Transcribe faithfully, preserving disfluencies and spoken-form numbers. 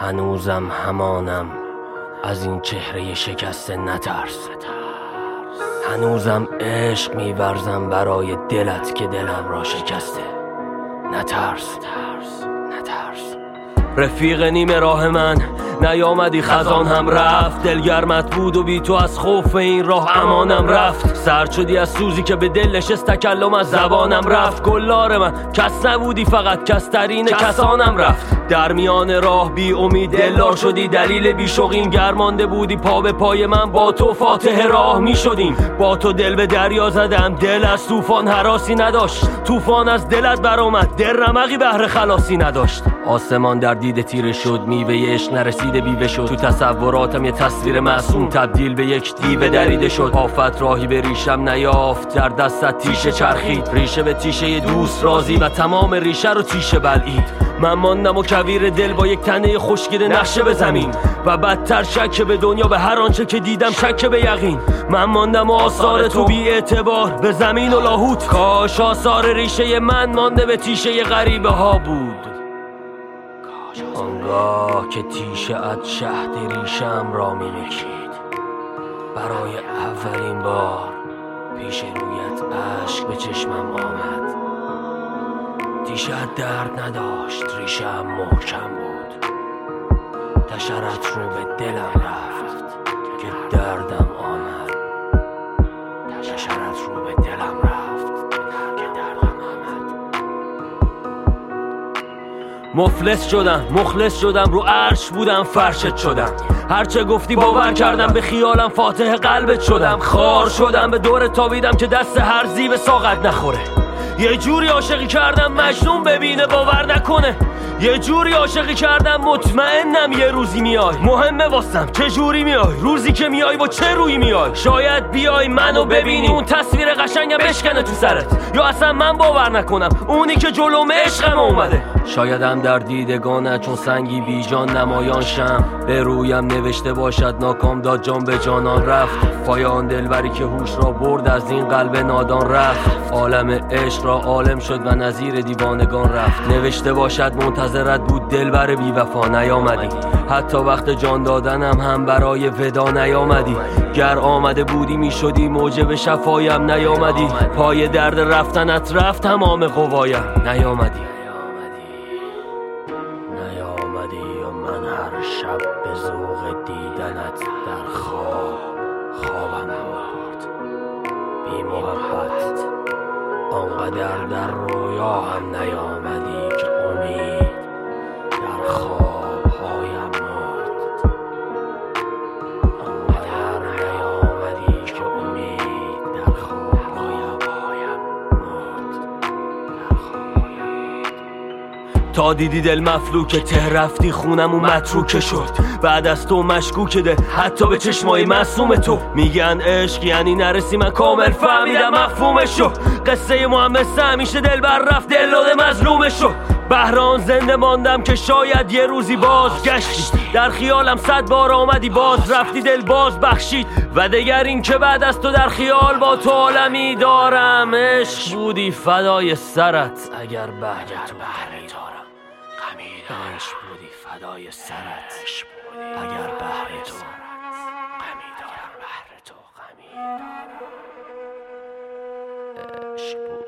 هنوزم همانم، از این چهره شکسته نترس. هنوزم عشق می‌ورزم برای دلت که دلم را شکسته. نترس، نترس. رفیق نیمه راه من نیامدی، خزان هم رفت. دلگرمت بود و بی تو از خوف این راه امانم رفت. سرد شدی از سوزی که به دل نشست، تکلم از زبانم رفت. گلار من کس نبودی، فقط کس ترین کسانم رفت. در میان راه بی امید دلدار شدی، دلیل بی شوقین گرمانده بودی. پا به پای من با تو فاتح راه می شدیم. با تو دل به دریا زدم، دل از طوفان هراسی نداشت. طوفان از دلت برآمد، دل رمقی بهر خلاصی نداشت. آسمان در دیده تیره شد، میوه عشق نرسیده بیوه شد. تو تصوراتم یه تصویر معصوم تبدیل به یک دیو دریده شد. آفت راهی به ریشم نیافت، در دستت تیشه چرخید. ریشه به تیشه دوست رازی و تمام ریشه رو تیشه بلعید. من ماندم و کویر دل با یک تنه خشکیده نقشه به زمین، و بدتر شک به دنیا، به هر آنچه که دیدم شک به یقین. من ماندم و آثار تو بی اعتبار به زمین و لاهوت. کاش آثار ریشه من مانده به تیشه غریبه ها بود. آنگاه که تیشه ات شهد ریشم را می نکشید، برای اولین بار پیش رویت اشک به چشمم آمد. تیشه ات درد نداشت، ریشم محکم بود. تشرت رو به دلم رفت که دردم آمد. تشرت رو به دلم رفت که دردم آمد. مفلس شدم، مخلص شدم، رو عرش بودم فرشت شدم. هرچه گفتی باور کردم، به خیالم فاتح قلبت شدم. خار شدم، به دور تابیدم که دست هر زیب ساقت نخوره. یه جوری عاشقی کردم مجنون ببینه باور نکنه. یه جوری عاشقی کردم مطمئنم یه روزی میای. مهمه واسم چه جوری میای، روزی که میای با چه روی میای. شاید بیای منو ببینی، اون تصویر قشنگم بشکنه تو سرت، یا اصلا من باور نکنم اونی که جلوم عشقم اومده. شایدم در دیدگانت چون سنگی بی جان نمایان شم. به رویم نوشته باشد ناکام داد جان به جانان رفت. پایان دلبری که هوش را برد از این قلب نادان رفت. عالم عشق را عالم شد و نظیر دیوانگان رفت. نوشته باشد منتظرت بود دلبر بی وفا نیامدی. حتی وقت جان دادنم هم برای ودا نیامدی. گر آمده بودی می شدی موجب شفایم نیامدی. پای درد رفتنت رفت تمام قوایم نیامدی. نیامدی و من هر شب به ذوق دیدنت در خواب خوابم برد. بی محبت آنقدر در رویا هم نیامدی که امید در خوابهایم مرد. آنقدر نیامدی که امید در خوابهایم مرد. در خوابهایم تا دیدی دل مفلوکه، ته رفتی خونم و متروکه شد. بعد از تو مشکوک ده حتی به چشمای معصوم تو. میگن عشق یعنی نرسی، من کامل فهمیدم مفهومشو. قصه محمد همیشه دل بر رفت، دل مظلومشو. بهران زنده ماندم که شاید یه روزی باز گشتی. در خیالم صد بار آمدی باز رفتی، دل باز بخشید. و دگر این که بعد از تو در خیال با تو عالمی دارم. عشق بودی فدای سرت اگر بهر تو غمی دارم. عشق بودی فدای سرت اگر بهر تو غمی دارم. عشق